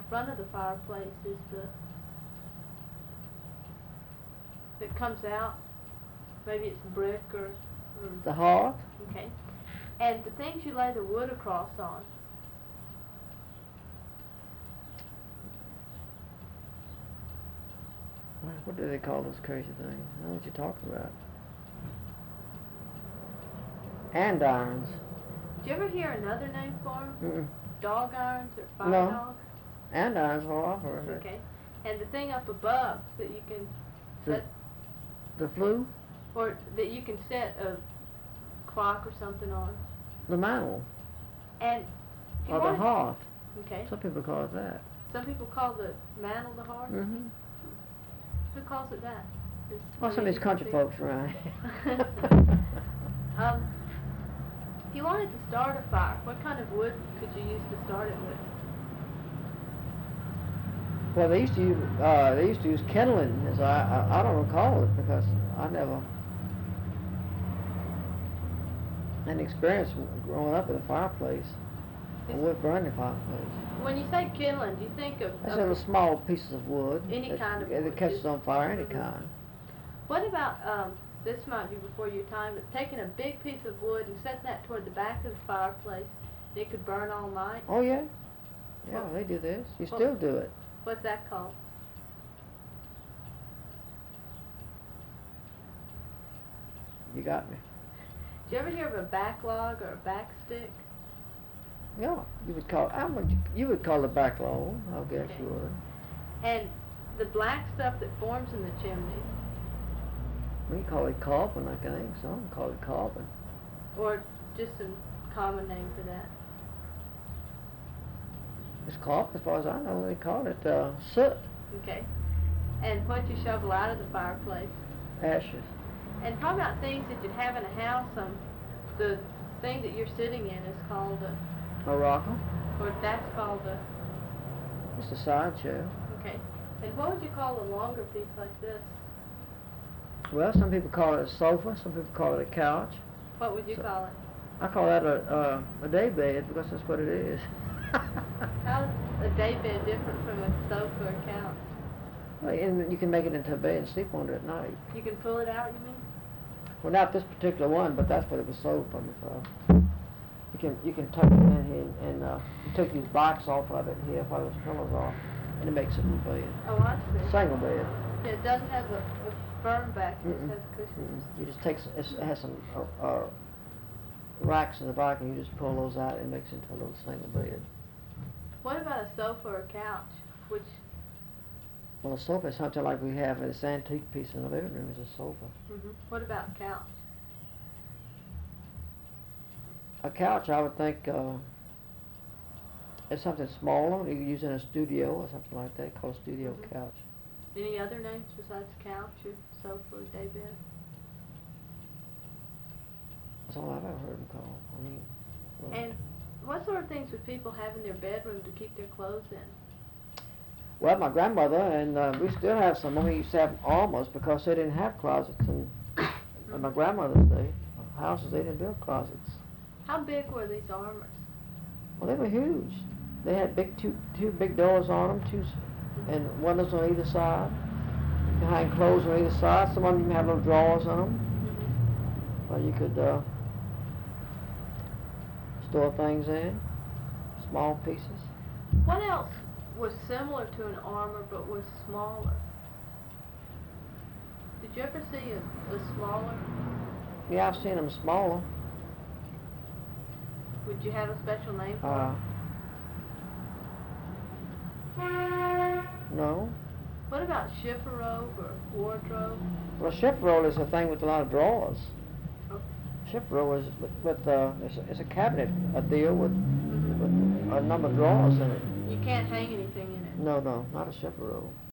front of the fireplace is that comes out. Maybe it's brick or the hearth. okay. And the things you lay the wood across on. What do they call those crazy things? I know what you're talking about. Andirons. Did you ever hear another name for them? Mm-mm. Dog irons or fire No. dogs? Andirons are all over it. Okay. And the thing up above that you can set, The flue? or that you can set a clock or something on. The mantle. And if you Or the wanted- hearth. Okay. Some people call it that. Some people call the mantle the hearth. Mm-hmm. Who calls it that? Well, some of these country folks around here. If you wanted to start a fire, what kind of wood could you use to start it with? Well, they used to use kindling. As I don't recall it because I never had any experience growing up in a fireplace, a wood burning fireplace. When you say kindling, do you think of That's little small pieces of wood. Any kind of that wood, catches just- on fire, any Mhm. kind. What about, this might be before your time, but taking a big piece of wood and setting that toward the back of the fireplace, it could burn all night? Oh yeah, yeah, Well- they do this. You well- still do it. What's that called? You got me. Did you ever hear of a backlog or a backstick? Yeah, you would call. You would call it backlog. I guess Okay. you would. And the black stuff that forms in the chimney, We call it carbon, I think. Some call it carbon. or just a common name for that? It's carbon, as far as I know. They call it soot, Okay. And what you shovel out of the fireplace? ashes. And talk about things that you'd have in a house. The thing that you're sitting in is called A rocker. or that's called It's a side chair. okay. And what would you call a longer piece like this? Well, some people call it a sofa. Some people call it a couch. What would you So- call it? I call that a day bed because that's what it is. How's a day bed different from a sofa or couch? Well, and you can make it into a bed and sleep on it at night. You can pull it out, you mean? Well, not this particular one, but that's what it was sold for me for. You can tuck it in here and you take these box off of it here, while those pillows off, and it makes it a bed. Oh, I see. Single bed. It doesn't have a firm back, it Mm-mm. just has cushions. You just take, it has some racks in the back, and you just pull those out, and it makes it into a little single bed. What about a sofa or couch? Which, Well, a sofa is something like we have this antique piece in the living room is a sofa. what about couch? A couch, I would think, is something smaller. You can use it in a studio or something like that, called a studio Mhm. couch. Any other names besides couch or sofa or day bed? That's all I've ever heard them called. I mean, well, And what sort of things would people have in their bedroom to keep their clothes in? well, my grandmother, and we still have some, we used to have armors because they didn't have closets in my grandmother's day. Houses, they didn't build closets. How big were these armors? Well, they were huge. They had two big doors on them, and windows on either side. You could hang clothes on either side. Some of them had little drawers on them, where you could store things in, small pieces. What else was similar to an armor but was smaller? Did you ever see a smaller? Yeah, I've seen them smaller. Would you have a special name for it? No. What about chifforobe or wardrobe? Well, a shift roll is a thing with a lot of drawers. Oh. Shift roll is it's a cabinet, a deal with Mhm. a number of drawers in it. You can't hang anything in it. No, not a shift roll.